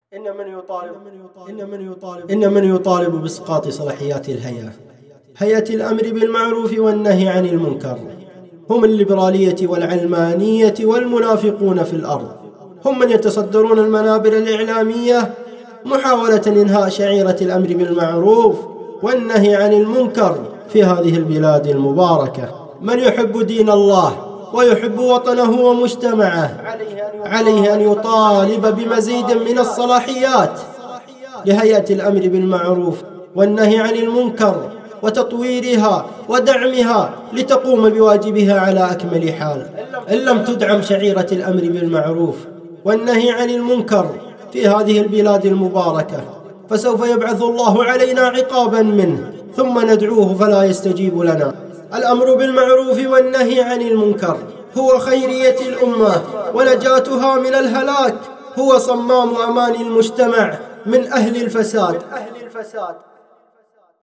إن من يطالب بإسقاط صلاحيات هيئة الأمر بالمعروف والنهي عن المنكر هم الليبرالية والعلمانية والمنافقون في الأرض. هم من يتصدرون المنابر الإعلامية محاولة إنهاء شعيرة الأمر بالمعروف والنهي عن المنكر في هذه البلاد المباركة. من يحب دين الله ويحب وطنه ومجتمعه عليه أن يطالب بمزيد من الصلاحيات لهيئة الأمر بالمعروف والنهي عن المنكر وتطويرها ودعمها لتقوم بواجبها على أكمل حال. إن لم تدعم شعيرة الأمر بالمعروف والنهي عن المنكر في هذه البلاد المباركة فسوف يبعث الله علينا عقابا منه ثم ندعوه فلا يستجيب لنا. الأمر بالمعروف والنهي عن المنكر هو خيرية الأمة ونجاتها من الهلاك، هو صمام أمان المجتمع من أهل الفساد.